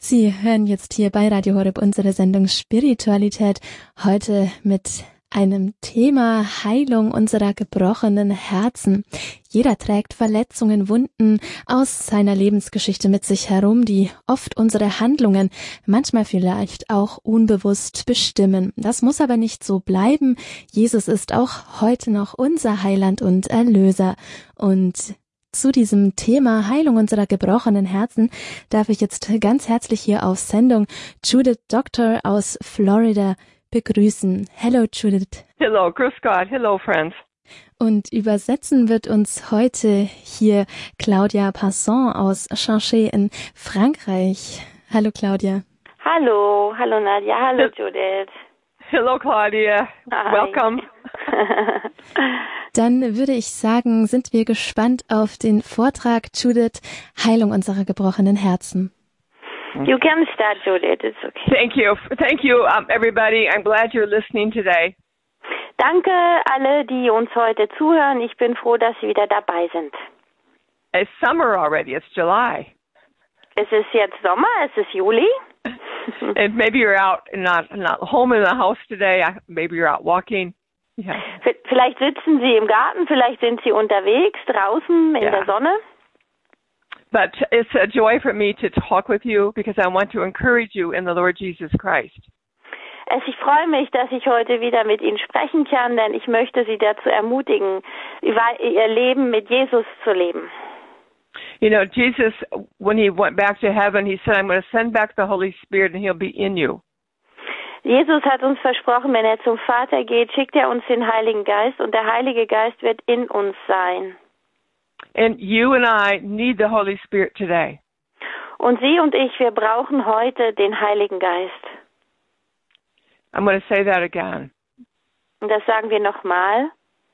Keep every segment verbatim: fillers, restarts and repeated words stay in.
Sie hören jetzt hier bei Radio Horeb unsere Sendung Spiritualität, heute mit einem Thema Heilung unserer gebrochenen Herzen. Jeder trägt Verletzungen, Wunden aus seiner Lebensgeschichte mit sich herum, die oft unsere Handlungen, manchmal vielleicht auch unbewusst bestimmen. Das muss aber nicht so bleiben. Jesus ist auch heute noch unser Heiland und Erlöser. Und zu diesem Thema Heilung unserer gebrochenen Herzen darf ich jetzt ganz herzlich hier auf Sendung Judith Doctor aus Florida begrüßen. Hello, Judith. Hello, grüß Gott. Hello, friends. Und übersetzen wird uns heute hier Claudia Passon aus Chanchet in Frankreich. Hallo, Claudia. Hallo, hallo Nadja, hallo Judith. Hello, Claudia. Hi. Welcome. Dann würde ich sagen, sind wir gespannt auf den Vortrag Judith, Heilung unserer gebrochenen Herzen. You can start, Judith. It's okay. Thank you. Thank you, um, everybody. I'm glad you're listening today. Danke alle, die uns heute zuhören. Ich bin froh, dass Sie wieder dabei sind. It's summer already. It's July. Es ist jetzt Sommer, es ist Juli. And maybe you're out and not not home in the house today. Maybe you're out walking. Yeah. V- Vielleicht sitzen Sie im Garten, vielleicht sind Sie unterwegs, draußen in Ja. der Sonne. But it's a joy for me to talk with you because I want to encourage you in the Lord Jesus Christ. Es, ich freue mich, dass ich heute wieder mit Ihnen sprechen kann, denn ich möchte Sie dazu ermutigen, über Ihr Leben mit Jesus zu leben. You know, Jesus, when he went back to heaven, he said, I'm going to send back the Holy Spirit and he'll be in you. Jesus hat uns versprochen, wenn er zum Vater geht, schickt er uns den Heiligen Geist und der Heilige Geist wird in uns sein. And you and I need the Holy Spirit today. Und Sie und ich, wir brauchen heute den Heiligen Geist. I'm going to say that again. Und das sagen wir nochmal.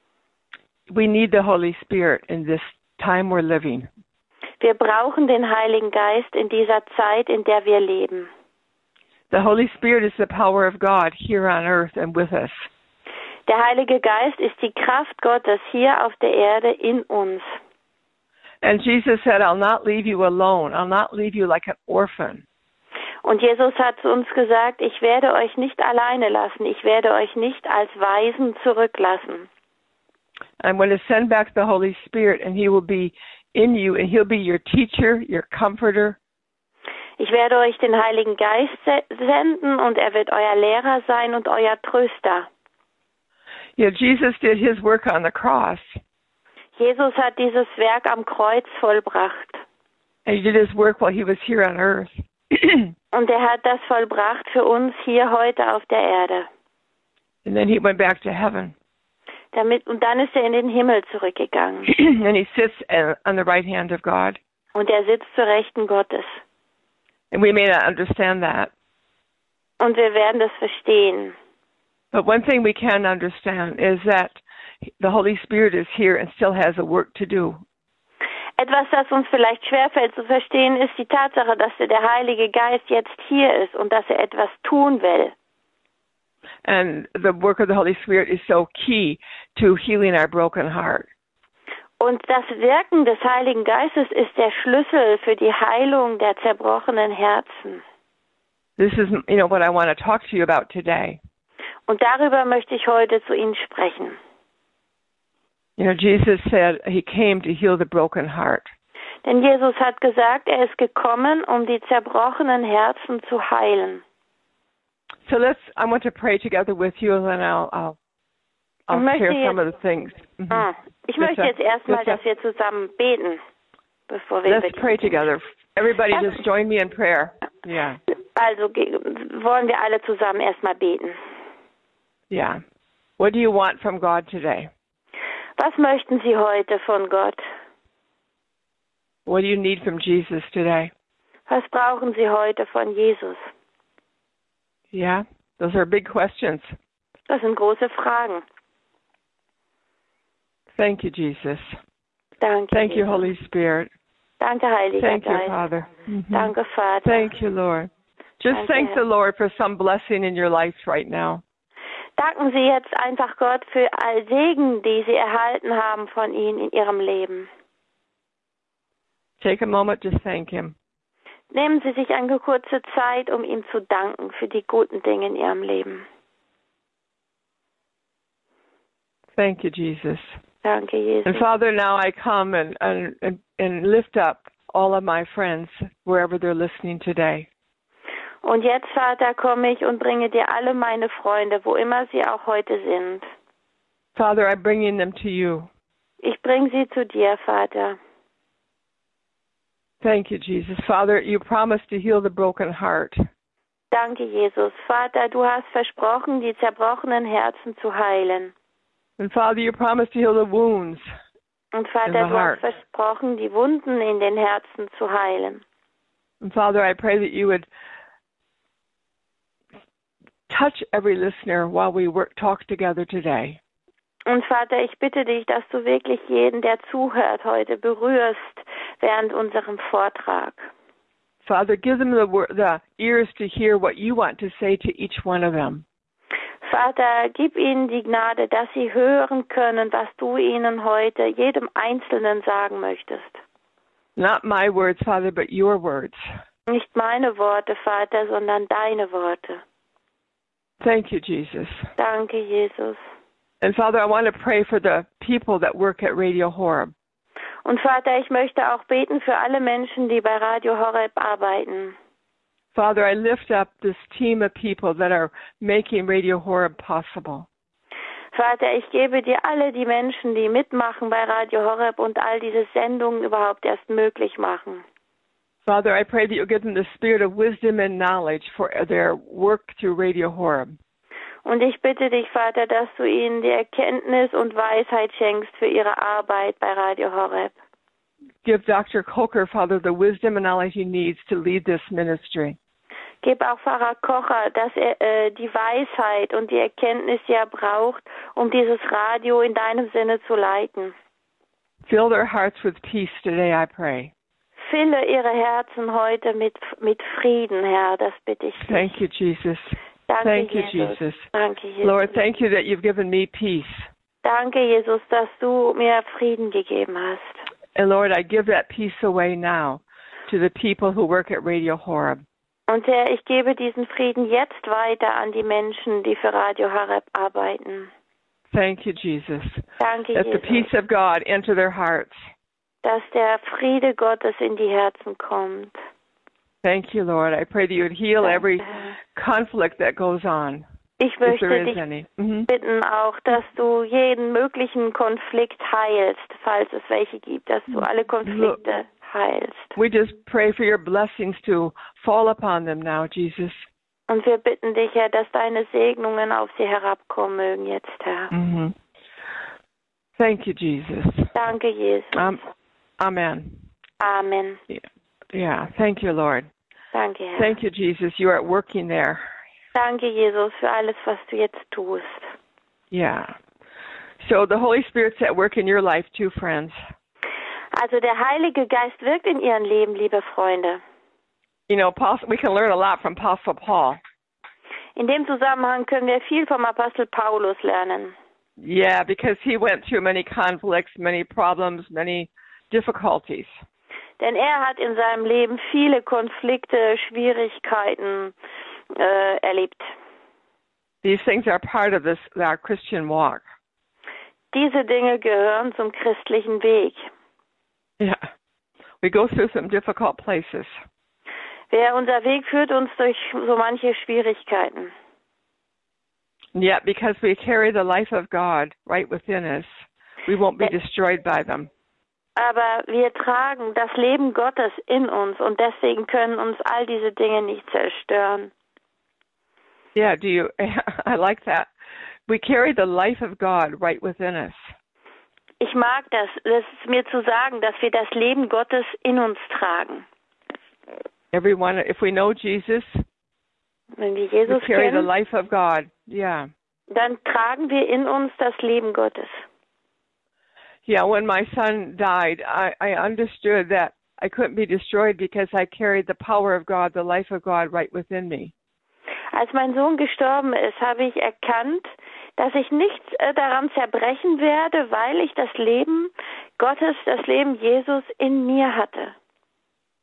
We need the Holy Spirit in this time we're living. Wir brauchen den Heiligen Geist in dieser Zeit, in der wir leben. The Holy Spirit is the power of God here on earth and with us. Der Heilige Geist ist die Kraft Gottes hier auf der Erde in uns. And Jesus said, I'll not leave you alone. I'll not leave you like an orphan. Und Jesus hat zu uns gesagt, ich werde euch nicht alleine lassen, ich werde euch nicht als Waisen zurücklassen. I'm going to send back the Holy Spirit and he will be in you and he'll be your teacher, your comforter. Ich werde euch den Heiligen Geist senden und er wird euer Lehrer sein und euer Tröster. Yeah, Jesus did his work on the cross. Jesus hat dieses Werk am Kreuz vollbracht. And he did his work while he was here on earth. Und er hat das vollbracht für uns hier heute auf der Erde. And then he went back to heaven. Damit, und dann ist er in den Himmel zurückgegangen. And he sits on the right hand of God. Und er sitzt zur Rechten Gottes. And we may not understand that. Und wir werden das verstehen. But one thing we can understand is that the Holy Spirit is here and still has a work to do. Etwas, das uns vielleicht schwerfällt zu verstehen, ist die Tatsache, dass der Heilige Geist jetzt hier ist und dass er etwas tun will. And the work of the Holy Spirit is so key to healing our broken heart. Und das Wirken des Heiligen Geistes ist der Schlüssel für die Heilung der zerbrochenen Herzen. This is, you know, what I want to talk to you about today. Und darüber möchte ich heute zu Ihnen sprechen. You know, Jesus said he came to heal the broken heart. Denn Jesus hat gesagt, er ist gekommen, um die zerbrochenen Herzen zu heilen. So let's, I want to pray together with you and then I'll, I'll, I'll share jetzt, some of the things. Mm-hmm. ah, ich möchte jetzt erstmal, dass wir zusammen beten, bevor wir Let's beten. pray together. Everybody Also, just join me in prayer. Yeah. Also wollen wir alle zusammen erstmal beten. Yeah. What do you want from God today? Was möchten Sie heute von Gott? What do you need from Jesus today? Was brauchen Sie heute von Jesus? Yeah, those are big questions. Das sind große Fragen. Thank you, Jesus. Danke. Thank you, Jesus. Holy Spirit. Danke, Heiliger Thank you, Geist. Father. Mhm. Danke, Vater. Thank you, Lord. Just Danke, thank Herr. the Lord for some blessing in your life right now. Danken Sie jetzt einfach Gott für all Segen, die Sie erhalten haben von ihm in Ihrem Leben. Take a moment to thank Him. Nehmen Sie sich eine kurze Zeit, um ihm zu danken für die guten Dinge in Ihrem Leben. Thank you, Jesus. Danke, Jesus. And Father, now I come and, and, and lift up all of my friends wherever they're listening today. Und jetzt, Vater, komme ich und bringe dir alle meine Freunde, wo immer sie auch heute sind. Father, I'm bringing them to you. Ich bringe sie zu dir, Vater. Thank you, Jesus. Father, you promised to heal the broken heart. Danke, Jesus. Vater, du hast versprochen, die zerbrochenen Herzen zu heilen. And Father, you promised to heal the wounds. Und Vater, du hast versprochen, die Wunden in den Herzen zu heilen. And Father, I pray that you would touch every listener while we work, talk together today. Und Vater, ich bitte dich, dass du wirklich jeden, der zuhört, heute berührst während unserem Vortrag. Father, give them the, the ears to hear what you want to say to each one of them. Vater, gib ihnen die Gnade, dass sie hören können, was du ihnen heute, jedem Einzelnen sagen möchtest. Not my words, Father, but your words. Nicht meine Worte, Vater, sondern deine Worte. Thank you, Jesus. Danke, Jesus. And Father, I want to pray for the people that work at Radio Horeb. Und Vater, ich möchte auch beten für alle Menschen, die bei Radio Horeb arbeiten. Father, I lift up this team of people that are making Radio Horeb possible. Vater, ich gebe dir alle die Menschen, die mitmachen bei Radio Horeb und all diese Sendungen überhaupt erst möglich machen. Father, I pray that you'll give them the spirit of wisdom and knowledge for their work through Radio Horeb. Und ich bitte dich, Vater, dass du ihnen die Erkenntnis und Weisheit schenkst für ihre Arbeit bei Radio Horeb. Give Doctor Coker, Father, the wisdom and knowledge he needs to lead this ministry. Gib auch Pfarrer Kocher, dass er äh, die Weisheit und die Erkenntnis, die er braucht, um dieses Radio in deinem Sinne zu leiten. Fill their hearts with peace today, I pray. Fülle ihre Herzen heute mit, mit Frieden, Herr, das bitte ich dich. Thank you, Jesus. Danke, thank Jesus. you, Jesus. Danke, Jesus. Lord, thank you that you've given me peace. Danke, Jesus, dass du mir Frieden gegeben hast. And Lord, I give that peace away now to the people who work at Radio Horeb. Und Herr, ich gebe diesen Frieden jetzt weiter an die Menschen, die für Radio Horeb arbeiten. Thank you, Jesus. Danke, that Jesus. the peace of God enter their hearts. Dass der Friede Gottes in die Herzen kommt. Thank you, Lord. I pray that you would heal Danke. every conflict that goes on. Ich möchte dich mm-hmm. bitten auch, dass du jeden möglichen Konflikt heilst, falls es welche gibt, dass du alle Konflikte heilst. We just pray for your blessings to fall upon them now, Jesus. Und wir bitten dich, Herr, dass deine Segnungen auf sie herabkommen mögen jetzt, Herr. Mm-hmm. Thank you, Jesus. Danke, Jesus. Um, amen. Amen. Yeah. yeah. Thank you, Lord. Danke, Herr. Thank you, Jesus. You are working there. Danke, Jesus, für alles, was du jetzt tust. Yeah. So the Holy Spirit's at work in your life too, friends. Also der Heilige Geist wirkt in ihrem Leben, liebe Freunde. You know, we can learn a lot from Apostle Paul. In dem Zusammenhang können wir viel vom Apostel Paulus lernen. Yeah, because he went through many conflicts, many problems, many difficulties. Denn er hat in seinem Leben viele Konflikte, Schwierigkeiten äh, erlebt. These things are part of this our Christian walk. Diese Dinge gehören zum christlichen Weg. Yeah, we go through some difficult places. Wer unser Weg führt uns durch so manche Schwierigkeiten. And yet, because we carry the life of God right within us, we won't be destroyed by them. Aber wir tragen das Leben Gottes in uns und deswegen können uns all diese Dinge nicht zerstören. Yeah, do you? I like that. We carry the life of God right within us. Ich mag das, das ist mir zu sagen, dass wir das Leben Gottes in uns tragen. Everyone, if we know Jesus, wenn wir Jesus we carry kennen, the life of God. Yeah. Dann tragen wir in uns das Leben Gottes. Yeah, when my son died, I, I understood that I couldn't be destroyed because I carried the power of God, the life of God right within me. Als mein Sohn gestorben ist, habe ich erkannt, dass ich nicht äh, daran zerbrechen werde, weil ich das Leben Gottes, das Leben Jesus in mir hatte.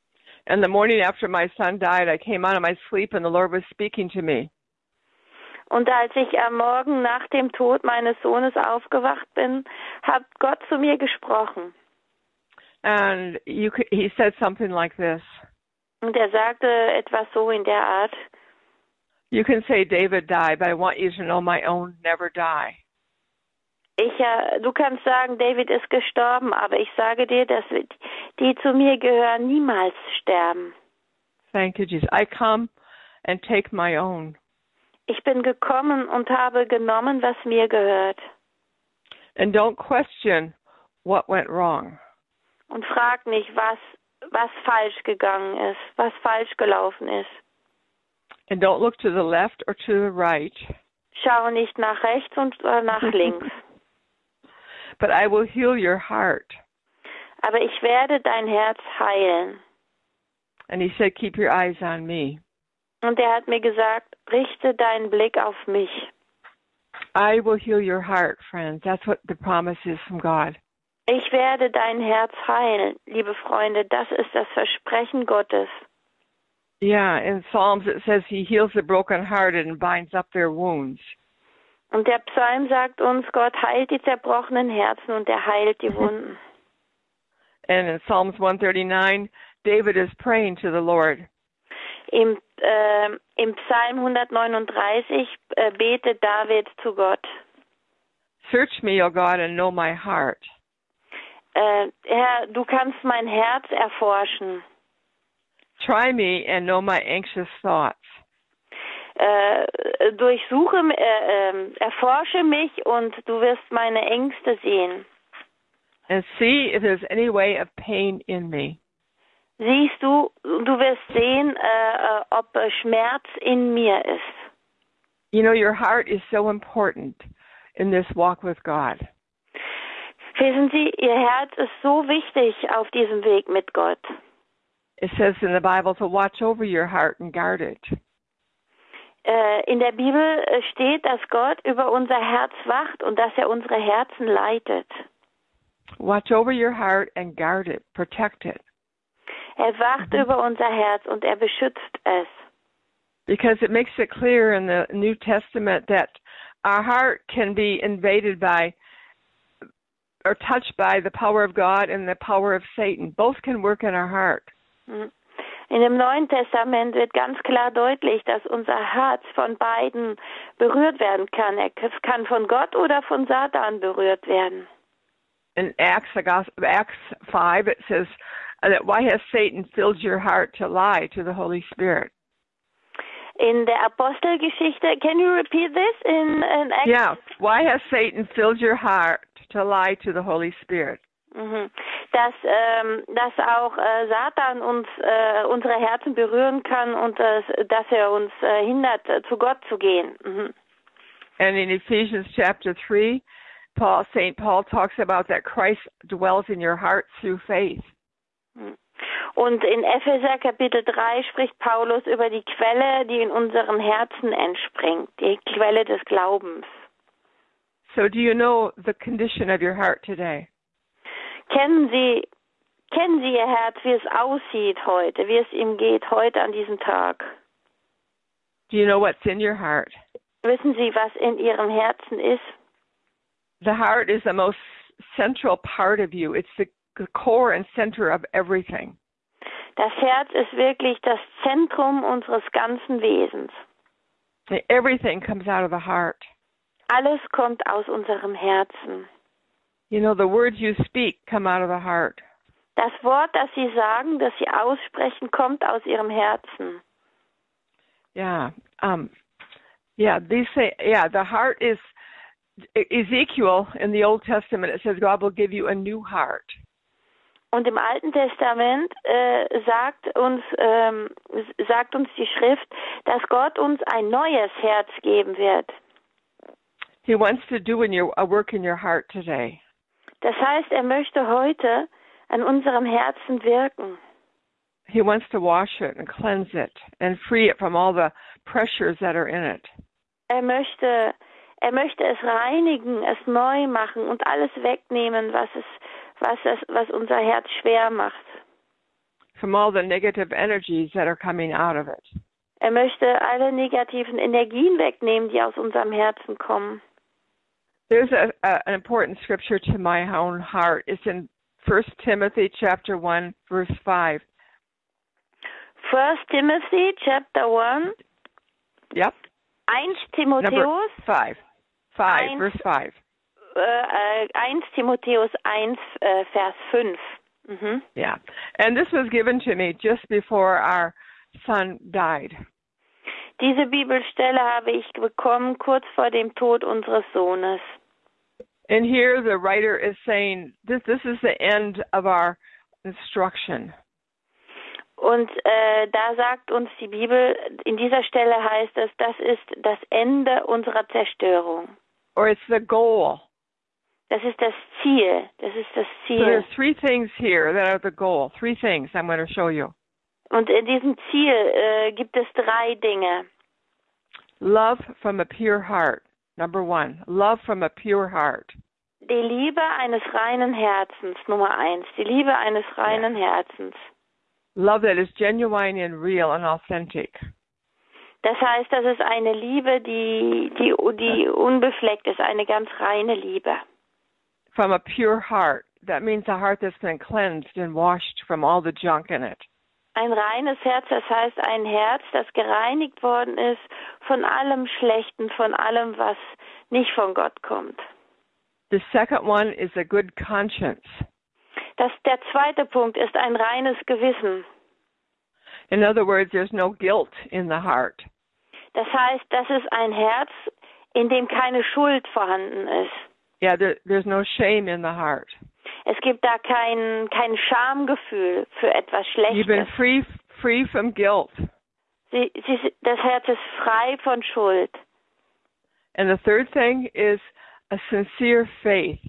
And the morning after my son died, I came out of my sleep and the Lord was speaking to me. Und als ich am Morgen nach dem Tod meines Sohnes aufgewacht bin, hat Gott zu mir gesprochen. And you could, he said something like this. Und er sagte etwas so in der Art. You can say David died, but I want you to know my own never die. Ich, äh, du kannst sagen, David ist gestorben, aber ich sage dir, dass die zu mir gehören, niemals sterben. Thank you, Jesus. I come and take my own. Ich bin gekommen und habe genommen, was mir gehört. And don't question what went wrong. Und frag nicht, was, was falsch gegangen ist, was falsch gelaufen ist. And don't look to the left or to the right. Schau nicht nach rechts und äh, nach links. But I will heal your heart. Aber ich werde dein Herz heilen. And he said, keep your eyes on me. Und er hat mir gesagt, richte deinen Blick auf mich. I will heal your heart, friends. That's what the promise is from God. Ich werde dein Herz heilen, liebe Freunde. Das ist das Versprechen Gottes. Yeah, in Psalms it says he heals the brokenhearted and binds up their wounds. Und der Psalm sagt uns, Gott heilt die zerbrochenen Herzen und er heilt die Wunden. And in Psalms one thirty-nine, David is praying to the Lord. Im, äh, im Psalm hundertneununddreißig äh, betet David zu Gott. Search me, O God, and know my heart. Äh, Herr, du kannst mein Herz erforschen. Try me and know my anxious thoughts. Äh, durchsuche, äh, äh, erforsche mich und du wirst meine Ängste sehen. And see if there's any way of pain in me. Siehst du, du wirst sehen, äh, ob Schmerz in mir ist. You know, your heart is so important in this walk with God. Wissen Sie, Ihr Herz ist so wichtig auf diesem Weg mit Gott. It says in the Bible to watch over your heart and guard it. Äh, in der Bibel steht, dass Gott über unser Herz wacht und dass er unsere Herzen leitet. Watch over your heart and guard it, protect it. Er wacht mhm. über unser Herz und er beschützt es. Because it makes it clear in the New Testament that our heart can be invaded by or touched by the power of God and the power of Satan. Both can work in our heart. In dem Neuen Testament wird ganz klar deutlich, dass unser Herz von beiden berührt werden kann. Es kann von Gott oder von Satan berührt werden. In Acts, Acts five, it says that why has Satan filled your heart to lie to the Holy Spirit? In der Apostelgeschichte, can you repeat this in, in Acts? Yeah, why has Satan filled your heart to lie to the Holy Spirit? Mhm. Dass, ähm, dass auch äh, Satan uns äh, unsere Herzen berühren kann und äh, dass er uns äh, hindert, äh, zu Gott zu gehen. Mhm. And in Ephesians chapter three, Paul, Saint Paul talks about that Christ dwells in your heart through faith. Und in Epheser Kapitel drei spricht Paulus über die Quelle, die in unseren Herzen entspringt, die Quelle des Glaubens. So do you know the condition of your heart today? Kennen Sie, kennen Sie Ihr Herz, wie es aussieht heute, wie es ihm geht heute an diesem Tag? Do you know what's in your heart? Wissen Sie, was in Ihrem Herzen ist? The heart is the most central part of you. It's the, the core and center of everything. Das Herz ist wirklich das Zentrum unseres ganzen Wesens. Everything comes out of the heart. Alles kommt aus unserem Herzen. You know, the words you speak come out of the heart. Das Wort, das Sie sagen, das Sie aussprechen, kommt aus Ihrem Herzen. Yeah. Um, yeah, these say, yeah, the heart is, Ezekiel in the Old Testament, it says God will give you a new heart. Und im Alten Testament äh, sagt uns ähm, sagt uns die Schrift, dass Gott uns ein neues Herz geben wird. He wants to do in your, a work in your heart today. Das heißt, er möchte heute an unserem Herzen wirken. He wants to wash it and cleanse it and free it from all the pressures that are in it. Er möchte, er möchte es reinigen, es neu machen und alles wegnehmen, was es, was es, was unser Herz schwer macht. from all the negative energies that are coming out of it. Er möchte alle negativen Energien wegnehmen, die aus unserem Herzen kommen. There's a, a, an important scripture to my own heart. It's in First Timothy chapter one, verse five. First Timothy chapter one. Yep. Eins Timotheus. Number five. Five, eins, verse five. Äh, eins Timotheus eins, äh, Vers fünf. Mhm. Yeah. And this was given to me just before our son died. Diese Bibelstelle habe ich bekommen kurz vor dem Tod unseres Sohnes. And here the writer is saying, this, this is the end of our instruction. Und äh, da sagt uns die Bibel, in dieser Stelle heißt es, das ist das Ende unserer Zerstörung. Or it's the goal. Das ist das Ziel. Das ist das Ziel. So there's three things here that are the goal. Three things I'm going to show you. Und in diesem Ziel äh, gibt es drei Dinge. Love from a pure heart. Number one. Love from a pure heart. Die Liebe eines reinen Herzens. Nummer eins. Die Liebe eines reinen Yeah. Herzens. Love that is genuine and real and authentic. Das heißt, das ist eine Liebe, die, die, die unbefleckt ist, eine ganz reine Liebe. From a pure heart. That means a heart that's been cleansed and washed from all the junk in it. Ein reines Herz, das heißt ein Herz, das gereinigt worden ist von allem Schlechten, von allem, was nicht von Gott kommt. The second one is a good conscience. Das, der zweite Punkt ist ein reines Gewissen. In other words, there's no guilt in the heart. Das heißt, das ist ein Herz, in dem keine Schuld vorhanden ist. Yeah, there, there's no shame in the heart. Es gibt da kein, kein Schamgefühl für etwas You've been Schlechtes. free, free from guilt. Sie, sie, das Herz ist frei von Schuld. And the third thing is a sincere faith.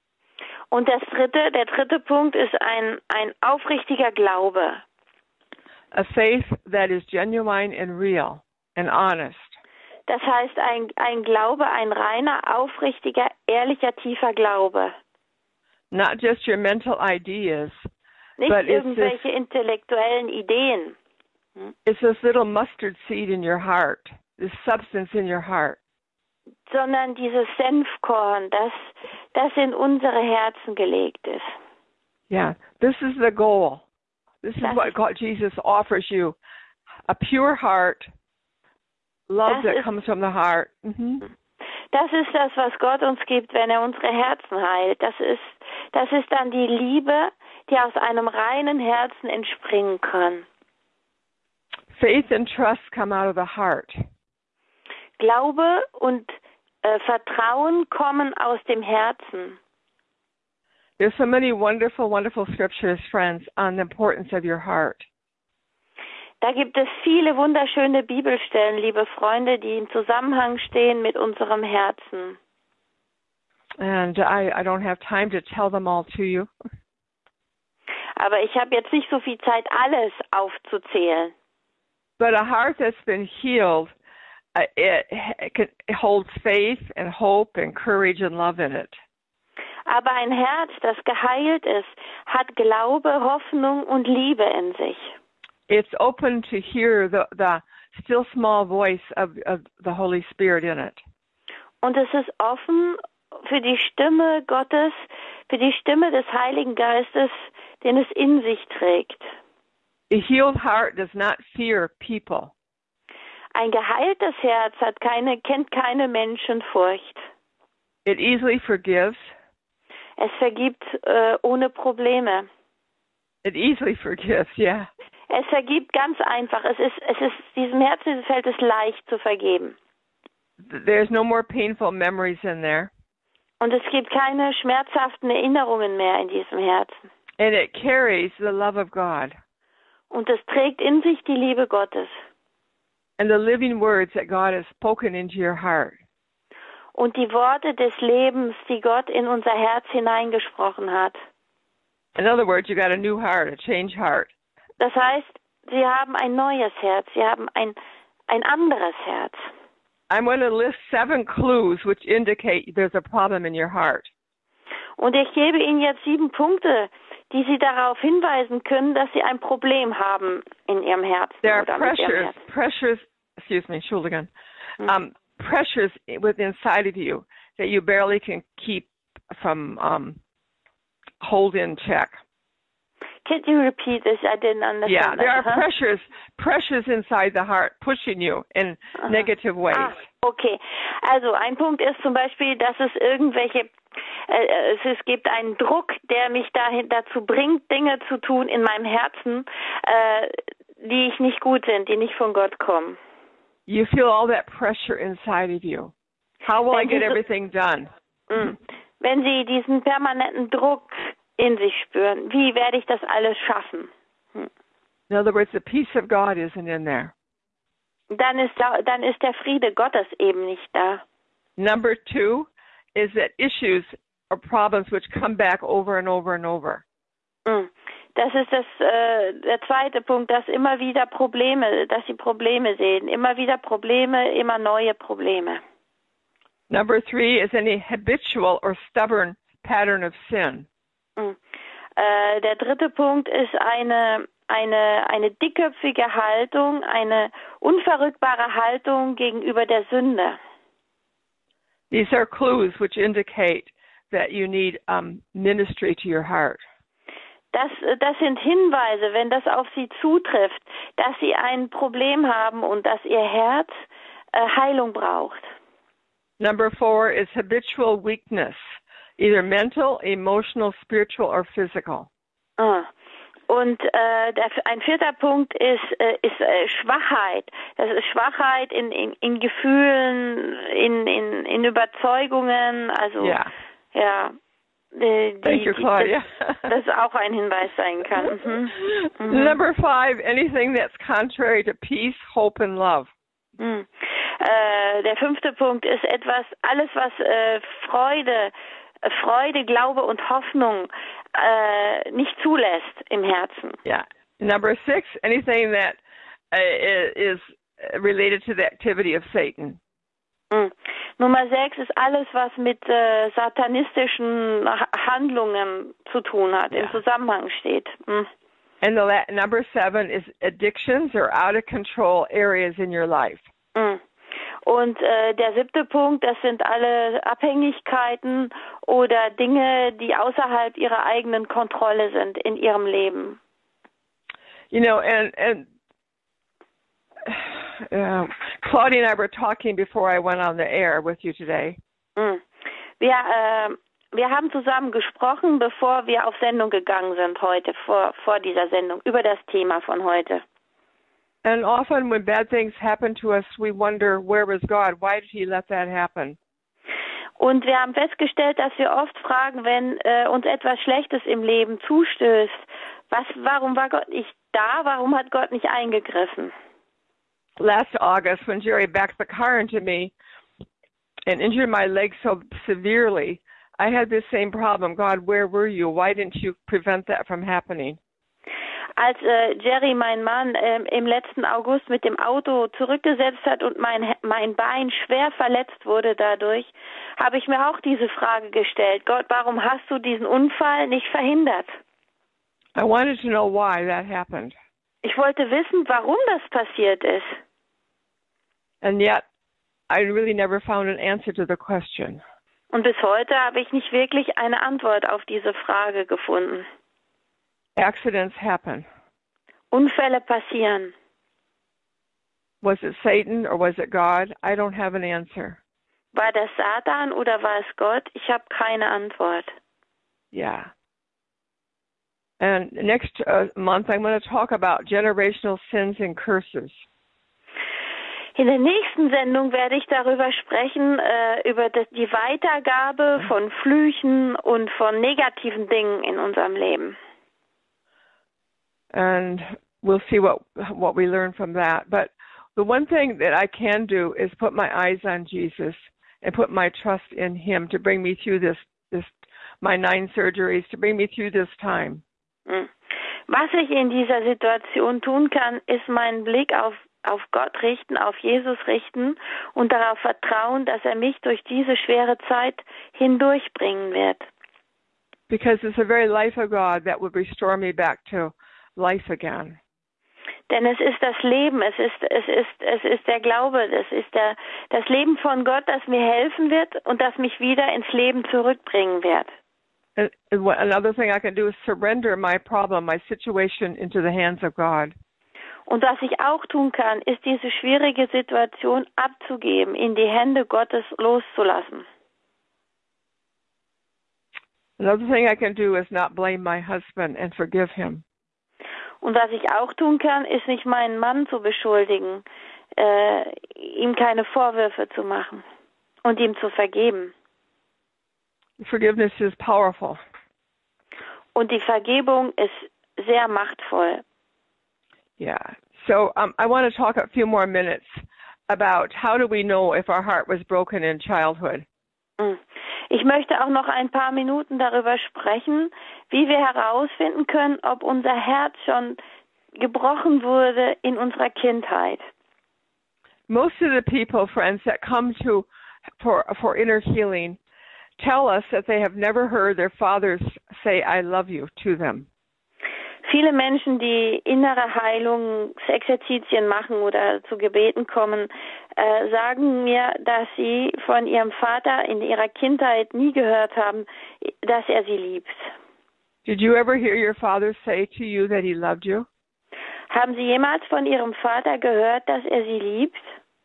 Und das dritte, der dritte Punkt ist ein, ein aufrichtiger Glaube. A faith that is genuine and real and honest. Das heißt ein, ein Glaube, ein reiner, aufrichtiger, ehrlicher, tiefer Glaube. Not just your mental ideas, Nicht but it's irgendwelche this, intellektuellen Ideen, it's this little mustard seed in your heart, this substance in your heart. sondern dieses Senfkorn, das, das in unsere Herzen gelegt ist. Yeah, this is the goal. This is Das what ist- God, Jesus offers you. A pure heart, love Das that ist- comes from the heart. hmm Das ist das, was Gott uns gibt, wenn er unsere Herzen heilt. Das ist, das ist dann die Liebe, die aus einem reinen Herzen entspringen kann. Faith and trust come out of the heart. Glaube und äh, Vertrauen kommen aus dem Herzen. There's so many wonderful, wonderful scriptures, friends, on the importance of your heart. Da gibt es viele wunderschöne Bibelstellen, liebe Freunde, die im Zusammenhang stehen mit unserem Herzen. And I, I don't have time to tell them all to you. Aber ich habe jetzt nicht so viel Zeit, alles aufzuzählen. But a heart that's been healed, uh, it, it, can, it holds faith and hope and courage and love in it. Aber ein Herz, das geheilt ist, hat Glaube, Hoffnung und Liebe in sich. It's open to hear the, the still small voice of, of the Holy Spirit in it. Und es ist offen für die Stimme Gottes, für die Stimme des Heiligen Geistes, den es in sich trägt. A healed heart does not fear people. Ein geheiltes Herz hat keine, kennt keine Menschenfurcht. It easily forgives. Es vergibt äh, ohne Probleme. It easily forgives, yeah. Es vergibt ganz einfach. Es ist, es ist, diesem Herzen fällt es leicht zu vergeben. There's no more painful memories in there. Und es gibt keine schmerzhaften Erinnerungen mehr in diesem Herzen. And it carries the love of God Und es trägt in sich die Liebe Gottes. and the living words that God has spoken into your heart. Und die Worte des Lebens, die Gott in unser Herz hineingesprochen hat. In other words, you got a new heart, a changed heart. Das heißt, sie haben ein neues Herz, sie haben ein, ein anderes Herz. I'm going to list seven clues which indicate there's a problem in your heart. Und ich gebe Ihnen jetzt sieben Punkte, die Sie darauf hinweisen können, dass Sie ein Problem haben in Ihrem Herzen. There are oder mit Ihrem pressures, Herzen. pressures, excuse me, Entschuldigung, Hm. um, pressures within inside of you that you barely can keep from um, hold in check. Can you repeat this? I didn't understand. Yeah, there are that. Huh? pressures, pressures inside the heart pushing you in Aha. negative ways. Ah, okay. Also ein Punkt ist zum Beispiel, dass es irgendwelche, äh, es, es gibt einen Druck, der mich dahin, dazu bringt, Dinge zu tun in meinem Herzen, äh, die ich nicht gut sind, die nicht von Gott kommen. You feel all that pressure inside of you. How will I get everything done? Mm. Wenn Sie diesen permanenten Druck in sich spüren, wie werde ich das alles schaffen? Hm. In other words, the peace of God isn't in there. Dann ist da, dann ist der Friede Gottes eben nicht da. Number two is that issues or problems which come back over and over and over. Mm. Das ist das, äh, der zweite Punkt, dass immer wieder Probleme, dass Sie Probleme sehen. Immer wieder Probleme, immer neue Probleme. Number three is any habitual or stubborn pattern of sin. Mm. Äh, der dritte Punkt ist eine, eine, eine dickköpfige Haltung, eine unverrückbare Haltung gegenüber der Sünde. These are clues which indicate that you need um, ministry to your heart. Das, das sind Hinweise, wenn das auf Sie zutrifft, dass Sie ein Problem haben und dass Ihr Herz äh, Heilung braucht. Number four is habitual weakness, either mental, emotional, spiritual, or physical. Ah. Und äh, der, ein vierter Punkt ist, äh, ist äh, Schwachheit. Das ist Schwachheit in, in, in Gefühlen, in, in, in Überzeugungen, also Yeah. ja. Die, Thank you, die, Claudia. Das, das auch ein Hinweis sein kann. Mhm. Mhm. Number five, anything that's contrary to peace, hope, and love. Mhm. Äh, der fünfte Punkt ist etwas, alles was äh, Freude, Freude, Glaube und Hoffnung äh, nicht zulässt im Herzen. Yeah. Number six, anything that uh, is related to the activity of Satan. Mhm. Nummer sechs ist alles, was mit äh, satanistischen ha Handlungen zu tun hat, Yeah. im Zusammenhang steht. Mhm. And the la- number seven is addictions or out of control areas in your life. Mhm. Und äh, der siebte Punkt, das sind alle Abhängigkeiten oder Dinge, die außerhalb ihrer eigenen Kontrolle sind in ihrem Leben. You know, and and uh, Claudia and I were talking before I went on the air with you today. Mhm. Wir, äh, wir haben zusammen gesprochen, bevor wir auf Sendung gegangen sind heute, vor, vor dieser Sendung, über das Thema von heute. And often when bad things happen to us, we wonder, where was God? Why did he let that happen? Und wir haben festgestellt, dass wir oft fragen, wenn äh, uns etwas Schlechtes im Leben zustößt, was, warum war Gott nicht da? Warum hat Gott nicht eingegriffen? Last August, when Jerry backed the car into me and injured my leg so severely, I had this same problem. God, where were you? Why didn't you prevent that from happening? Als äh, Jerry, mein Mann, ähm, im letzten August mit dem Auto zurückgesetzt hat und mein, mein Bein schwer verletzt wurde dadurch, habe ich mir auch diese Frage gestellt. Gott, warum hast du diesen Unfall nicht verhindert? I wanted to know why that happened. Ich wollte wissen, warum das passiert ist. And yet, I really never found an answer to the question. Und bis heute habe ich nicht wirklich eine Antwort auf diese Frage gefunden. Accidents happen. Unfälle passieren. Was it Satan or was it God? I don't have an answer. War das Satan oder war es Gott? Ich habe keine Antwort. Yeah. And next uh, month, I'm going to talk about generational sins and curses. In der nächsten Sendung werde ich darüber sprechen, äh, über das, die Weitergabe von Flüchen und von negativen Dingen in unserem Leben. And we'll see what what we learn from that. But the one thing that I can do is put my eyes on Jesus and put my trust in him to bring me through this, this my nine surgeries, to bring me through this time. Was ich in dieser Situation tun kann, ist meinen Blick auf, auf Gott richten, auf Jesus richten und darauf vertrauen, dass er mich durch diese schwere Zeit hindurchbringen wird. Because it's the very life of God that would restore me back to life again. Denn es ist das Leben, es ist, es ist, es ist der Glaube, es ist der, das Leben von Gott, das mir helfen wird und das mich wieder ins Leben zurückbringen wird. And, and what, another thing I can do is surrender my problem, my situation into the hands of God. Und was ich auch tun kann, ist diese schwierige Situation abzugeben, in die Hände Gottes loszulassen. Another thing I can do is not blame my husband and forgive him. Und was ich auch tun kann, ist nicht meinen Mann zu beschuldigen, äh, ihm keine Vorwürfe zu machen und ihm zu vergeben. Forgiveness is powerful. Und die Vergebung ist sehr machtvoll. Yeah. So um, I want to talk a few more minutes about how do we know if our heart was broken in childhood. Ich möchte auch noch ein paar Minuten darüber sprechen, wie wir herausfinden können, ob unser Herz schon gebrochen wurde in unserer Kindheit. Most of the people, friends, that come to for for inner healing tell us that they have never heard their fathers say I love you to them. Viele Menschen, die innere Heilungsexerzitien machen oder zu Gebeten kommen, äh, sagen mir, dass sie von ihrem Vater in ihrer Kindheit nie gehört haben, dass er sie liebt. Did you ever hear your father say to you that he loved you? Haben Sie jemals von Ihrem Vater gehört, dass er Sie liebt?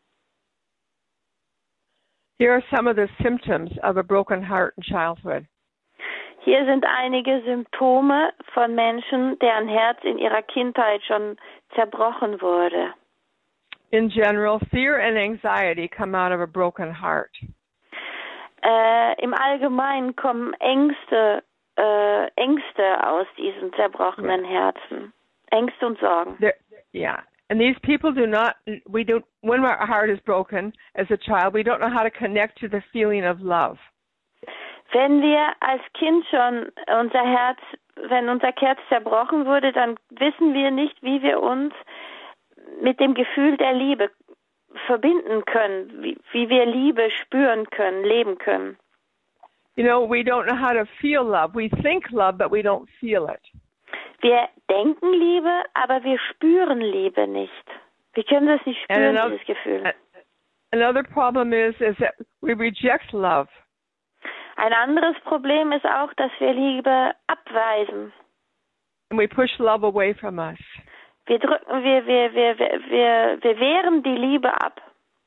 Here are some of the symptoms of a broken heart in childhood. Hier sind einige Symptome von Menschen, deren Herz in ihrer Kindheit schon zerbrochen wurde. In general, fear and anxiety come out of a broken heart. Äh, Im Allgemeinen kommen Ängste, äh, Ängste aus diesen zerbrochenen Herzen. Ängste und Sorgen. There, yeah. And these people do not, we don't, when our heart is broken as a child, we don't know how to connect to the feeling of love. Wenn wir als Kind schon unser Herz, wenn unser Herz zerbrochen wurde, dann wissen wir nicht, wie wir uns mit dem Gefühl der Liebe verbinden können, wie, wie wir Liebe spüren können, leben können. You know, we don't know how to feel love. We think love, but we don't feel it. Wir denken Liebe, aber wir spüren Liebe nicht. Wir können das nicht spüren, another, dieses Gefühl. Another problem is, is that we reject love. Ein anderes Problem ist auch, dass wir Liebe abweisen. And we push love away from us. Wir drücken, wir, wir, wir, wir, wir, wir wehren die Liebe ab.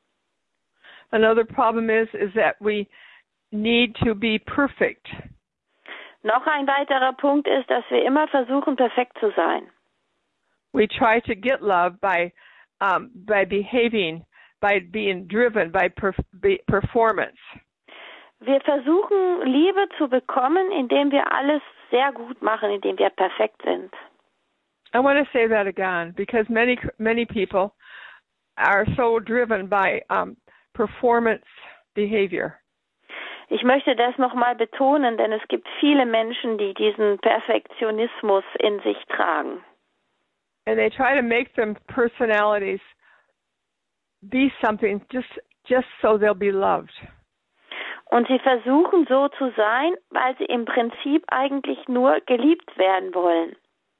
Another problem is, is that we need to be perfect. Noch ein weiterer Punkt ist, dass wir immer versuchen, perfekt zu sein. We try to get love by, um, by behaving, by being driven, by per, by performance. Wir versuchen, Liebe zu bekommen, indem wir alles sehr gut machen, indem wir perfekt sind. I want to say that again, because many many people are so driven by um, performance behavior. Ich möchte das nochmal betonen, denn es gibt viele Menschen, die diesen Perfektionismus in sich tragen. And they try to make them personalities be something just just so they'll be loved. Und sie versuchen so zu sein, weil sie im Prinzip eigentlich nur geliebt werden wollen.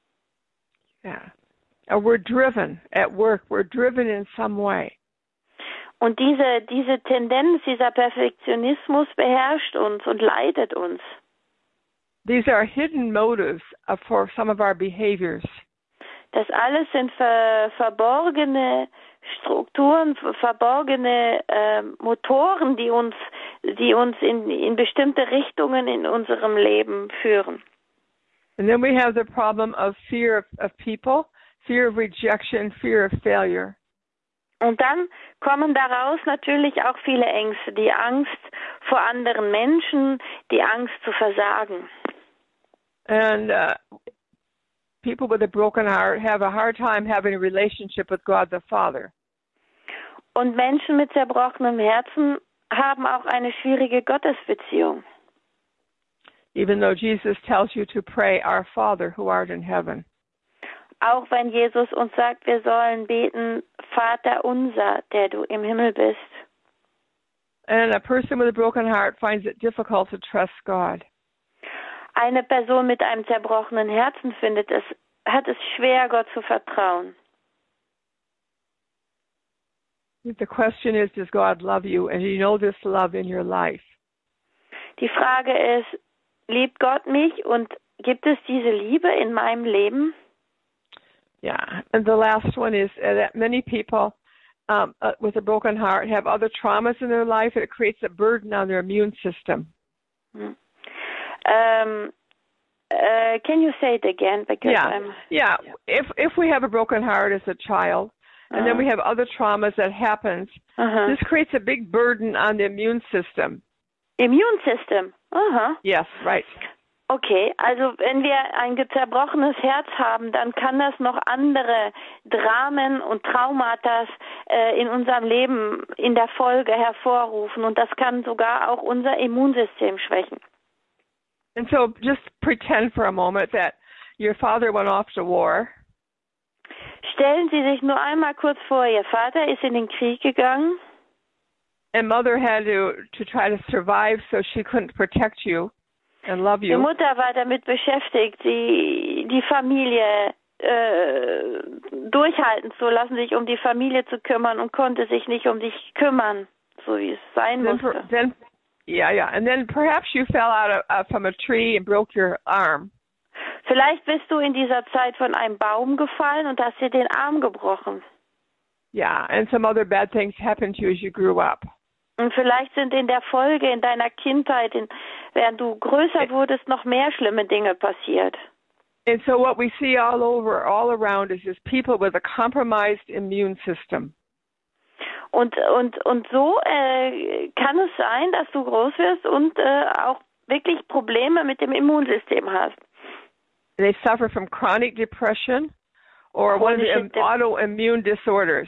Yeah. Or we're driven at work. We're driven in some way. Und diese, diese Tendenz, dieser Perfektionismus beherrscht uns und leitet uns. These are hidden motives for some of our behaviors. Das alles sind ver, verborgene Strukturen, verborgene äh, Motoren, die uns, die uns in, in bestimmte Richtungen in unserem Leben führen. And then we have the problem of fear of, of people, fear of rejection, fear of failure. Und dann kommen daraus natürlich auch viele Ängste, die Angst vor anderen Menschen, die Angst zu versagen. And uh, people with a broken heart have a hard time having a relationship with God the Father. Und Menschen mit zerbrochenem Herzen haben auch eine schwierige Gottesbeziehung. Even though Jesus tells you to pray, Our Father who art in heaven. Auch wenn Jesus uns sagt, wir sollen beten, Vater unser, der du im Himmel bist. And a person with a broken heart finds it difficult to trust God. eine Person mit einem zerbrochenen Herzen findet, es hat es schwer, Gott zu vertrauen. The question is, does God love you? And you know this love in your life? Die Frage ist, liebt Gott mich und gibt es diese Liebe in meinem Leben? Yeah. And the last one is uh, that many people um, uh, with a broken heart have other traumas in their life, and it creates a burden on their immune system. Hmm. Um, uh, can you say it again? Because yeah. I'm, yeah. Yeah. If if we have a broken heart as a child, and uh-huh. then we have other traumas that happens, uh-huh. this creates a big burden on the immune system. Immune system? Aha. Yes, right. Okay, also wenn wir ein zerbrochenes Herz haben, dann kann das noch andere Dramen und Traumata äh, in unserem Leben in der Folge hervorrufen, und das kann sogar auch unser Immunsystem schwächen. And so just pretend for a moment that your father went off to war. Stellen Sie sich nur einmal kurz vor, Ihr Vater ist in den Krieg gegangen. And mother had to to try to survive, so she couldn't protect you and love you. Die Mutter war damit beschäftigt, die die Familie äh, durchhalten zu lassen, sich um die Familie zu kümmern, und konnte sich nicht um dich kümmern, so wie es sein then, musste. Then, yeah, yeah, and then perhaps you fell out of, uh, from a tree and broke your arm. Vielleicht bist du in dieser Zeit von einem Baum gefallen und hast dir den Arm gebrochen. Yeah, and some other bad things happened to you as you grew up. Und vielleicht sind in der Folge in deiner Kindheit, in, während du größer wurdest, noch mehr schlimme Dinge passiert. And so what we see all over, all around us is people with a compromised immune system. Und und und so äh, kann es sein, dass du groß wirst und äh, auch wirklich Probleme mit dem Immunsystem hast. They suffer from chronic depression or one of the autoimmune disorders.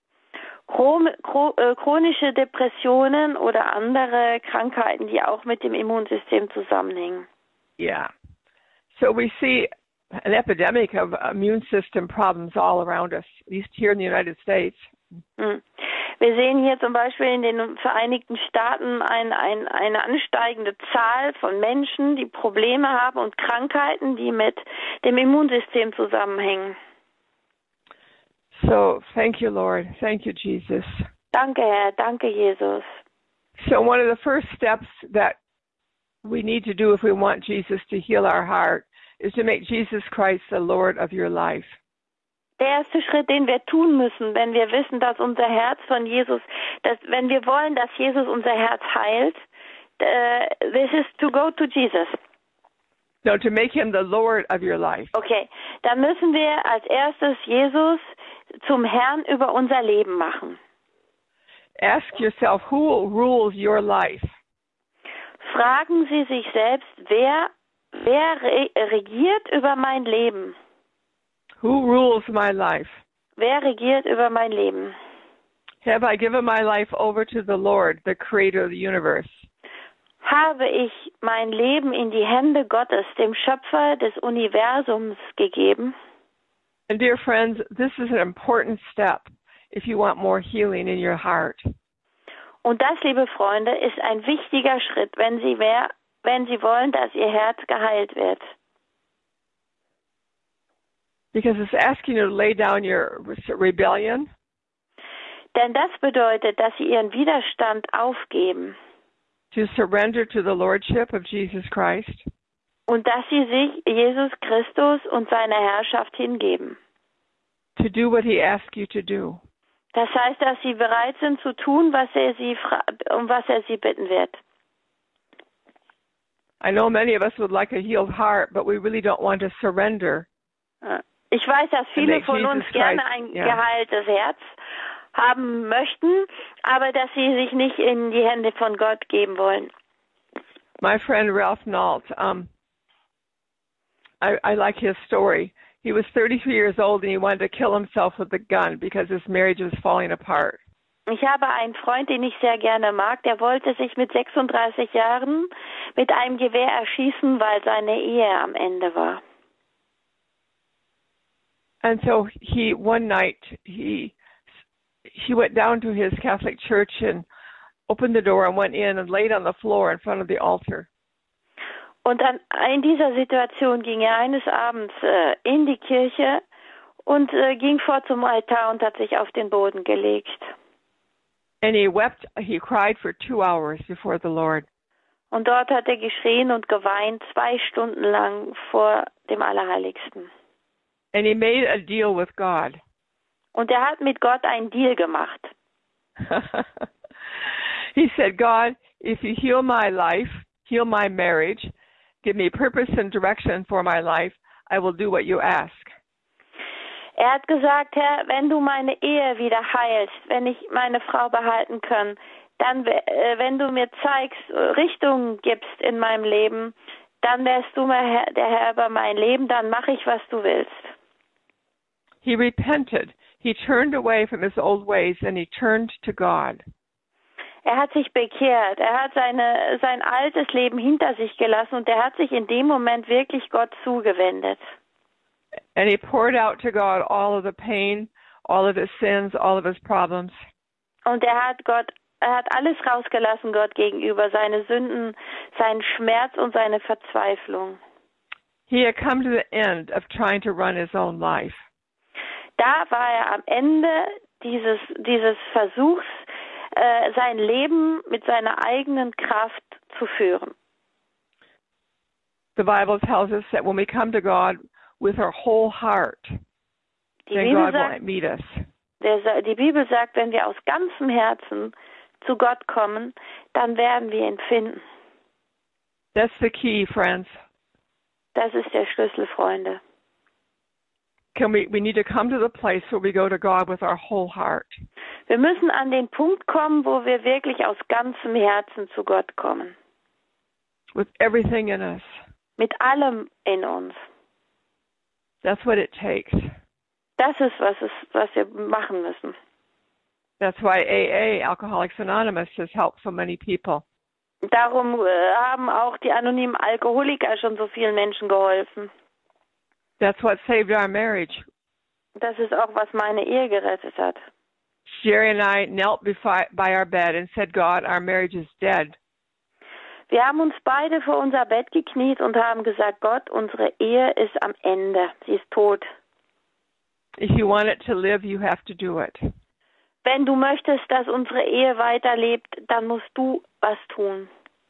Chronische Depressionen oder andere Krankheiten, die auch mit dem Immunsystem zusammenhängen. Yeah. So we see an epidemic of immune system problems all around us, at least here in the United States. Hm. Wir sehen hier zum Beispiel in den Vereinigten Staaten ein, ein, eine ansteigende Zahl von Menschen, die Probleme haben und Krankheiten, die mit dem Immunsystem zusammenhängen. So, thank you, Lord. Thank you, Jesus. Danke, Herr. Danke, Jesus. So one of the first steps that we need to do if we want Jesus to heal our heart is to make Jesus Christ the Lord of your life. Der erste Schritt, den wir tun müssen, wenn wir wissen, dass unser Herz von Jesus, dass, wenn wir wollen, dass Jesus unser Herz heilt, uh, this is to go to Jesus. No, to make him the Lord of your life. Okay, dann müssen wir als erstes Jesus zum Herrn über unser Leben machen. Ask yourself, who rules your life? Fragen Sie sich selbst, wer, wer re- regiert über mein Leben? Who rules my life? Wer regiert über mein Leben? Have I given my life over to the Lord, the creator of the universe? Habe ich mein Leben in die Hände Gottes, dem Schöpfer des Universums, gegeben? And dear friends, this is an important step if you want more healing in your heart. Und das, liebe Freunde, ist ein wichtiger Schritt, wenn Sie, wer, wenn Sie wollen, dass Ihr Herz geheilt wird. Because it's asking you to lay down your rebellion. Denn das bedeutet, dass Sie Ihren Widerstand aufgeben. To surrender to the Lordship of Jesus Christ. Und dass Sie sich Jesus Christus und seiner Herrschaft hingeben. To do what he asked you to do. Das heißt, dass Sie bereit sind zu tun, was er Sie um was er Sie bitten wird. I know many of us would like a healed heart, but we really don't want to surrender. Ich weiß, dass viele von uns gerne ein yeah. geheiltes Herz haben möchten, aber dass sie sich nicht in die Hände von Gott geben wollen. My friend Ralph Nault, um, I, I like his story. He was thirty-three years old and he wanted to kill himself with a gun because his marriage was falling apart. Ich habe einen Freund, den ich sehr gerne mag, der wollte sich mit sechsunddreißig Jahren mit einem Gewehr erschießen, weil seine Ehe am Ende war. And so he, one night, he he went down to his Catholic church and opened the door and went in and laid on the floor in front of the altar. Und an, in dieser Situation ging er eines Abends äh, in die Kirche und äh, ging vor zum Altar und hat sich auf den Boden gelegt. And he wept, he cried for two hours before the Lord. Und dort hat er geschrien und geweint, zwei Stunden lang vor dem Allerheiligsten. And he made a deal with God. Und er hat mit Gott einen Deal gemacht. He said, God, if you heal my life, heal my marriage, give me purpose and direction for my life, I will do what you ask. Er hat gesagt, Herr, wenn du meine Ehe wieder heilst, wenn ich meine Frau behalten kann, dann, äh, wenn du mir zeigst, Richtungen gibst in meinem Leben, dann wärst du mein Herr, der Herr über mein Leben, dann mache ich, was du willst. He repented. He turned away from his old ways and he turned to God. Er hat sich bekehrt. Er hat seine, sein altes Leben hinter sich gelassen und er hat sich in dem Moment wirklich Gott zugewendet. And he poured out to God all of the pain, all of his sins, all of his problems. Und er hat Gott, er hat alles rausgelassen Gott gegenüber, seine Sünden, seinen Schmerz und seine Verzweiflung. He had come to the end of trying to run his own life. Da war er am Ende dieses, dieses Versuchs, äh, sein Leben mit seiner eigenen Kraft zu führen. The Bible tells us that when we come to God with our whole heart, Die then Bibel God sagt, will meet us. Der, die Bibel sagt, wenn wir aus ganzem Herzen zu Gott kommen, dann werden wir ihn finden. That's the key, friends. Das ist der Schlüssel, Freunde. Can we, we need to come to the place where we go to God with our whole heart. Wir müssen an den Punkt kommen, wo wir wirklich aus ganzem Herzen zu Gott kommen. With everything in us. Mit allem in uns. That's what it takes. Das ist, was, es, was wir machen müssen. That's why A A, Alcoholics Anonymous, has helped so many people. Darum äh, haben auch die anonymen Alkoholiker schon so vielen Menschen geholfen. That's what saved our marriage. Das ist auch, was meine Ehe gerettet hat. Jerry and I knelt by our bed and said, God, our marriage is dead. Wir haben uns beide vor unser Bett gekniet und haben gesagt, Gott, unsere Ehe ist am Ende. Sie ist tot. If you want it to live, you have to do it. Wenn du möchtest, dass unsere Ehe weiterlebt, dann musst du was tun.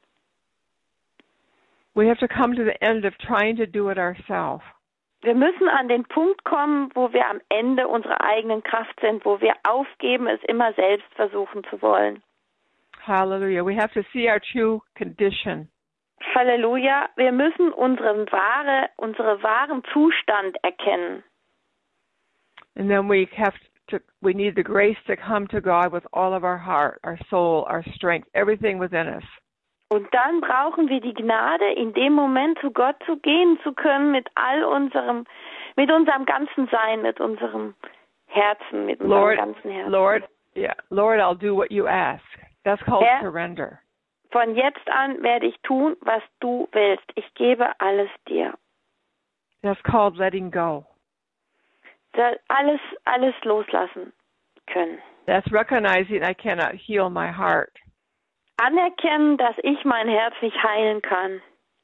We have to come to the end of trying to do it ourselves. Wir müssen an den Punkt kommen, wo wir am Ende unserer eigenen Kraft sind, wo wir aufgeben, es immer selbst versuchen zu wollen. Hallelujah. We have to see our true condition. Halleluja. Wir müssen unseren wahre, unseren wahren Zustand erkennen. And then we have to, we need the grace to come to God with all of our heart, our soul, our strength, everything within us. Und dann brauchen wir die Gnade, in dem Moment zu Gott zu gehen zu können, mit all unserem, mit unserem ganzen Sein, mit unserem Herzen, mit unserem Lord, ganzen Herzen. Lord, yeah, Lord, I'll do what you ask. That's called Herr, surrender. Von jetzt an werde ich tun, was du willst. Ich gebe alles dir. That's called letting go. Alles, alles loslassen können. That's recognizing I cannot heal my heart. Anerkennen, dass ich mein Herz nicht heilen kann.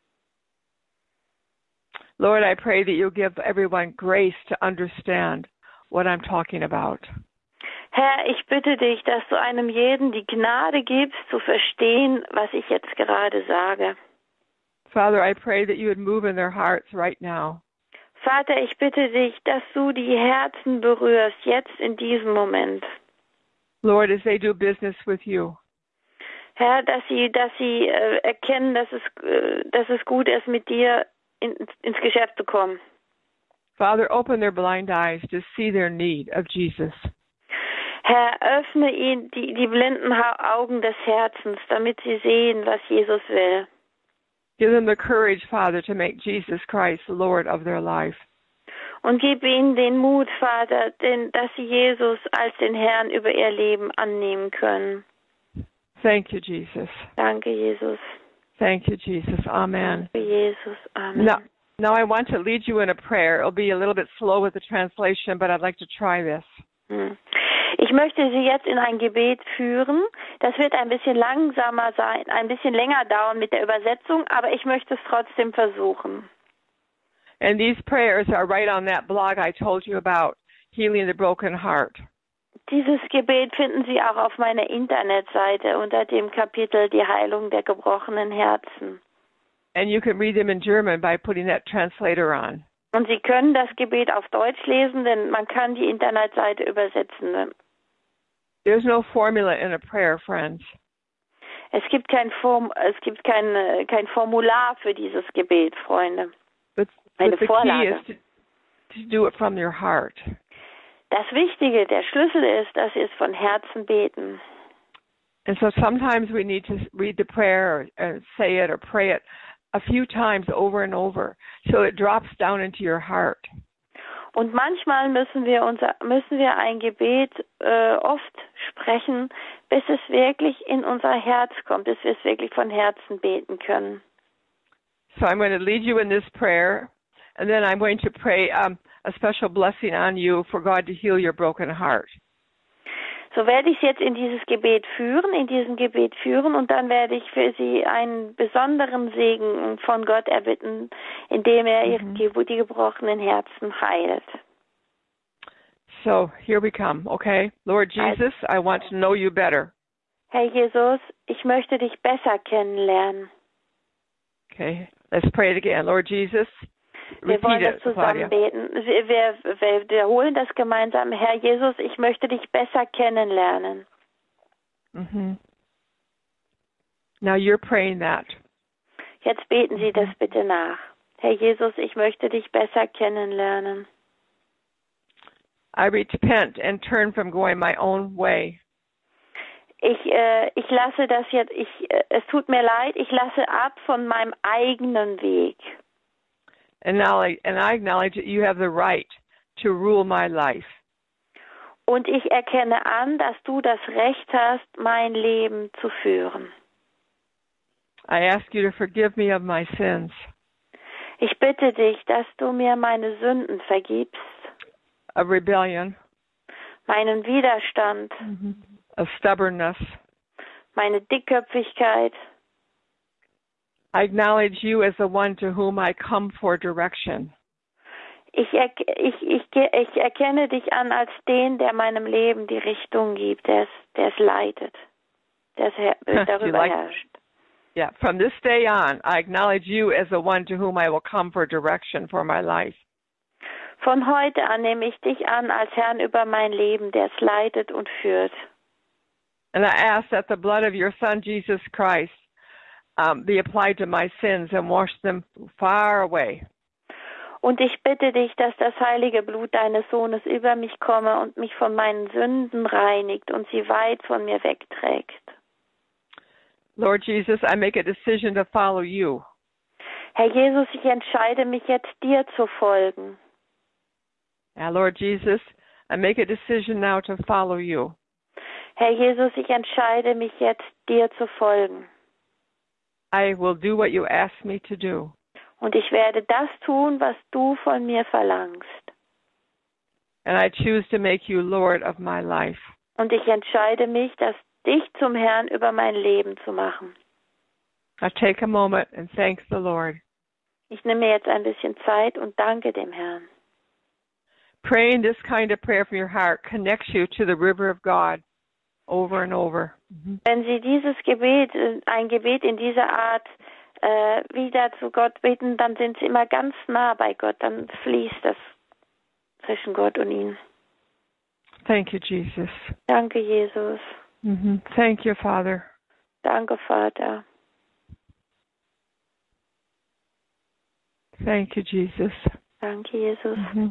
Lord, I pray that you'll give everyone grace to understand what I'm talking about. Herr, ich bitte dich, dass du einem jeden die Gnade gibst, zu verstehen, was ich jetzt gerade sage. Father, I pray that you would move in their hearts right now. Vater, ich bitte dich, dass du die Herzen berührst, jetzt in diesem Moment. Lord, as they do business with you. Herr, dass sie, dass sie äh, erkennen, dass es, äh, dass es gut ist, mit dir in, ins Geschäft zu kommen. Father, open their blind eyes to see their need of Jesus. Herr, öffne ihnen die, die blinden Augen des Herzens, damit sie sehen, was Jesus will. Give them the courage, Father, to make Jesus Christ Lord of their life. Und gib ihnen den Mut, Vater, denn, dass sie Jesus als den Herrn über ihr Leben annehmen können. Thank you, Jesus. Danke, Jesus. Thank you, Jesus. Amen. Danke, Jesus. Amen. Now, now I want to lead you in a prayer. It'll be a little bit slow with the translation, but I'd like to try this. Hm. Ich möchte Sie jetzt in ein Gebet führen. Das wird ein bisschen langsamer sein, ein bisschen länger dauern mit der Übersetzung, aber ich möchte es trotzdem versuchen. And these prayers are right on that blog I told you about, Healing the Broken Heart. Dieses Gebet finden Sie auch auf meiner Internetseite unter dem Kapitel Die Heilung der gebrochenen Herzen. And you can read them in German by putting that translator on. Und Sie können das Gebet auf Deutsch lesen, denn man kann die Internetseite übersetzen. There's no formula in a prayer, friends. Es gibt kein Form, es gibt kein, kein Formular für dieses Gebet, Freunde. But, Eine but the key Vorlage. is to, to do it from your heart. Das Wichtige, der Schlüssel ist, dass Sie es von Herzen beten. And so sometimes we need to read the prayer or, or say it or pray it a few times over and over so it drops down into your heart. Und manchmal müssen wir unser, müssen wir ein Gebet äh, oft sprechen, bis es wirklich in unser Herz kommt, bis wir es wirklich von Herzen beten können. So I'm going to lead you in this prayer, and then I'm going to pray um, a special blessing on you for God to heal your broken heart. So werde ich es jetzt in dieses Gebet führen, in diesem Gebet führen und dann werde ich für Sie einen besonderen Segen von Gott erbitten, indem er mhm. die, die gebrochenen Herzen heilt. So here we come, okay? Lord Jesus, I want to know you better. Herr Jesus, ich möchte dich besser kennenlernen. Okay, let's pray it again. Lord Jesus, wir wollen das zusammen beten. Wir, wir, wir wiederholen das gemeinsam. Herr Jesus, ich möchte dich besser kennenlernen. Mhm. Now you're praying that. Jetzt beten Sie das bitte nach. Herr Jesus, ich möchte dich besser kennenlernen. I repent and turn from going my own way. Ich, äh, ich lasse das jetzt, ich, äh, es tut mir leid, ich lasse ab von meinem eigenen Weg. And now, and I acknowledge that you have the right to rule my life. Und ich erkenne an, dass du das Recht hast, mein Leben zu führen. I ask you to forgive me of my sins. Ich bitte dich, dass du mir meine Sünden vergibst. Of rebellion. Meinen Widerstand. Mm-hmm. Of stubbornness. Meine Dickköpfigkeit. I acknowledge you as the one to whom I come for direction. Ich, er, ich, ich, ich erkenne dich an als den, der meinem Leben die Richtung gibt, der es, der es leitet, der es darüber like, herrscht. Yeah, from this day on, I acknowledge you as the one to whom I will come for direction for my life. Von heute an nehme ich dich an als Herrn über mein Leben, der es leitet und führt. And I ask that the blood of your Son, Jesus Christ, um, be applied to my sins and wash them far away. Und ich bitte dich, dass das heilige Blut deines Sohnes über mich komme und mich von meinen Sünden reinigt und sie weit von mir wegträgt. Lord Jesus, I make a decision to follow you. Herr Jesus, ich entscheide mich jetzt, dir zu folgen. Yeah, Lord Jesus, I make a decision now to follow you. Herr Jesus, ich entscheide mich jetzt, dir zu folgen. I will do what you ask me to do. Und ich werde das tun, was du von mir verlangst. And I choose to make you Lord of my life. Und ich entscheide mich, das dich zum Herrn über mein Leben zu machen. I take a moment and thank the Lord. Ich nehme jetzt ein bisschen Zeit und danke dem Herrn. Praying this kind of prayer from your heart connects you to the river of God over and over. Mm-hmm. Wenn Sie dieses Gebet, ein Gebet in dieser Art äh, wieder zu Gott beten, dann sind Sie immer ganz nah bei Gott. Dann fließt das zwischen Gott und Ihnen. Thank you, Jesus. Danke, Jesus. Mm-hmm. Thank you, Father. Danke, Vater. Thank you, Jesus. Danke, Jesus. Mm-hmm.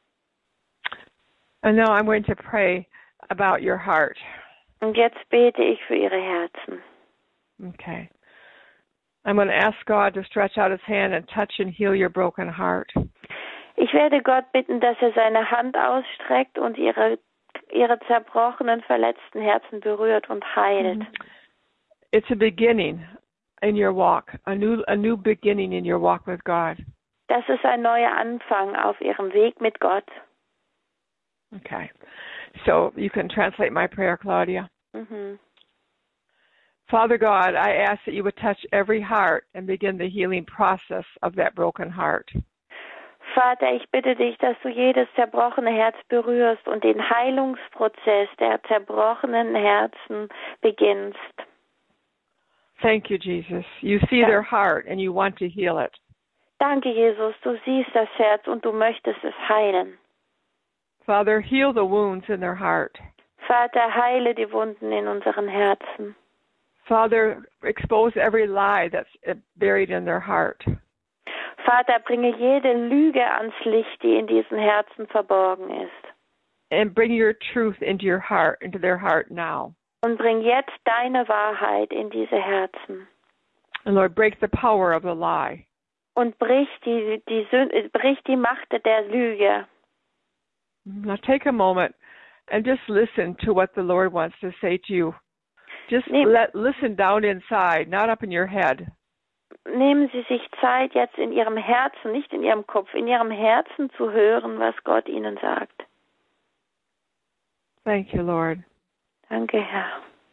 And now I'm going to pray about your heart. Und jetzt bete ich für Ihre Herzen. Okay. I'm going to ask God to stretch out his hand and touch and heal your broken heart. Ich werde Gott bitten, dass er seine Hand ausstreckt und ihre, ihre zerbrochenen, verletzten Herzen berührt und heilt. It's a beginning in your walk, a new, a new beginning in your walk with God. Das ist ein neuer Anfang auf Ihrem Weg mit Gott. Okay. So you can translate my prayer, Claudia. Mhm. Father God, I ask that you would touch every heart and begin the healing process of that broken heart. Vater, ich bitte dich, dass du jedes zerbrochene Herz berührst und den Heilungsprozess der zerbrochenen Herzen beginnst. Thank you, Jesus. You see Ja. their heart and you want to heal it. Danke, Jesus, du siehst das Herz und du möchtest es heilen. Father, heal the wounds in their heart. Vater, heile die Wunden in unseren Herzen. Father, expose every lie that's buried in their heart. Vater, bringe jede Lüge ans Licht, die in diesen Herzen verborgen ist. And bring your truth into your heart, into their heart now. Und bring jetzt deine Wahrheit in diese Herzen. And Lord, break the power of the lie. Und brich die, die, Sün- brich die Macht der Lüge. Now take a moment and just listen to what the Lord wants to say to you. Just Nehm, let listen down inside, not up in your head. nehmen Sie sich Zeit, jetzt in Ihrem Herzen, nicht in Ihrem Kopf, in Ihrem Herzen zu hören, was Gott Ihnen sagt. Thank you, Lord. Danke, Herr.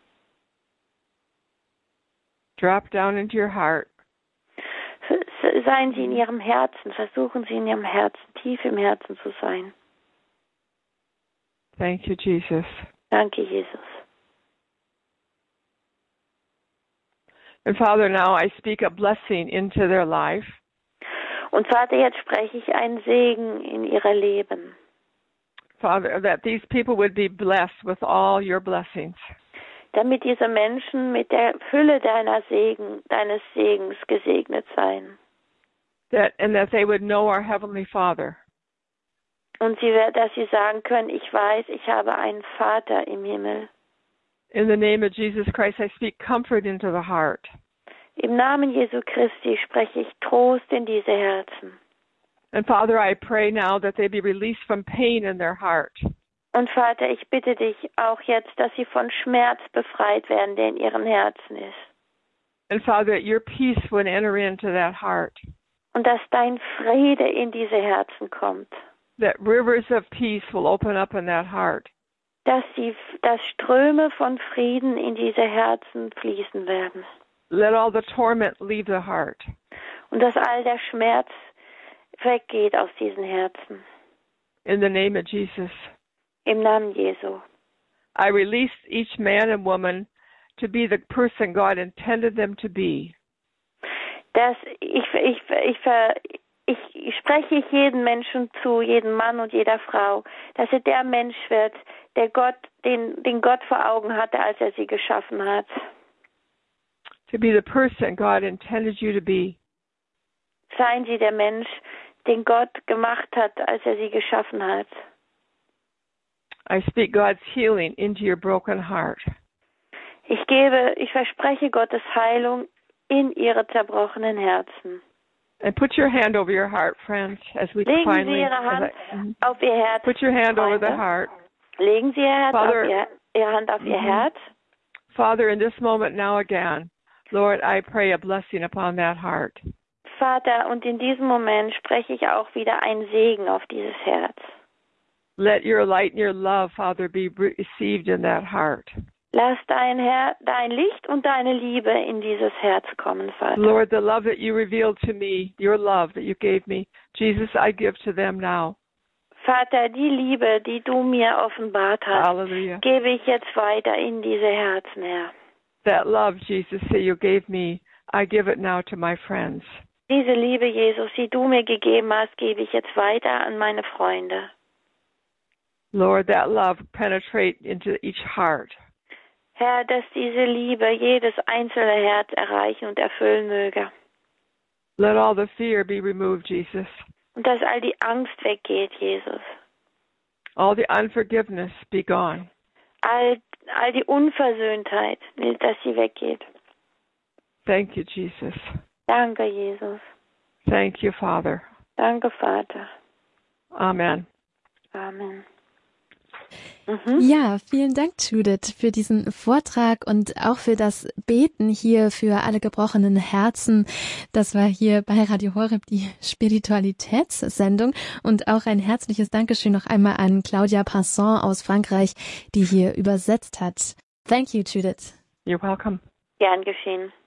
Drop down into your heart. S- Seien Sie in Ihrem Herzen, versuchen Sie in Ihrem Herzen, tief im Herzen zu sein. Thank you, Jesus. Danke, Jesus. And Father, now I speak a blessing into their life. Und Vater, jetzt spreche ich einen Segen in Ihr Leben. Father, that these people would be blessed with all your blessings. Damit diese Menschen mit der Fülle deiner Segen, deines Segens gesegnet seien. That and that they would know our Heavenly Father. Und sie, dass sie sagen können, ich weiß, ich habe einen Vater im Himmel. In the name of Jesus Christ, I speak comfort into the heart. Im Namen Jesu Christi spreche ich Trost in diese Herzen. And Father, I pray now that they be released from pain in their heart. Und Vater, ich bitte dich auch jetzt, dass sie von Schmerz befreit werden, der in ihren Herzen ist. And Father, that your peace would enter into that heart. Und dass dein Friede in diese Herzen kommt. That rivers of peace will open up in that heart. Dass, sie, dass Ströme von Frieden in diese Herzen fließen werden. Let all the torment leave the heart. Und dass all der Schmerz weggeht aus diesen Herzen. In the name of Jesus. Im Namen Jesu. I release each man and woman to be the person God intended them to be. Dass ich, ich, ich, ich, ich spreche ich jeden Menschen zu, jeden Mann und jeder Frau, dass er der Mensch wird, der Gott, den, den Gott vor Augen hatte, als er sie geschaffen hat. To be the person God intended you to be. Seien Sie der Mensch, den Gott gemacht hat, als er sie geschaffen hat. I speak God's healing into your broken heart. Ich gebe, ich verspreche Gottes Heilung in Ihre zerbrochenen Herzen. And put your hand over your heart, friends, as we Legen finally. Sie Ihre Hand I, auf Ihr Herz. put your hand over the Freunde. heart. Legen Sie Ihr Herz Father, auf Ihr, Ihre Hand auf Ihr Mhm. Herz. Father, in this moment now again, Lord, I pray a blessing upon that heart. Vater, und in diesem Moment spreche ich auch wieder einen Segen auf dieses Herz. Let your light and your love, Father, be received in that heart. Lass dein, Herr, dein Licht und deine Liebe in dieses Herz kommen, Vater. Lord, the love that you revealed to me, your love that you gave me, Jesus, I give to them now. Vater, die Liebe, die du mir offenbart hast, Hallelujah. gebe ich jetzt weiter in diese Herzen, Herr. That love, Jesus, that you gave me, I give it now to my friends. Diese Liebe, Jesus, die du mir gegeben hast, gebe ich jetzt weiter an meine Freunde. Lord, that love penetrate into each heart. Herr, dass diese Liebe jedes einzelne Herz erreichen und erfüllen möge. Let all the fear be removed, Jesus. Und dass all die Angst weggeht, Jesus. All the unforgiveness be gone. All, all die Unversöhntheit, dass sie weggeht. Thank you, Jesus. Danke, Jesus. Thank you, Father. Danke, Vater. Amen. Amen. Mhm. Ja, vielen Dank, Judith, für diesen Vortrag und auch für das Beten hier für alle gebrochenen Herzen. Das war hier bei Radio Horeb die Spiritualitätssendung. Und auch ein herzliches Dankeschön noch einmal an Claudia Passon aus Frankreich, die hier übersetzt hat. Thank you, Judith. You're welcome. Gern geschehen.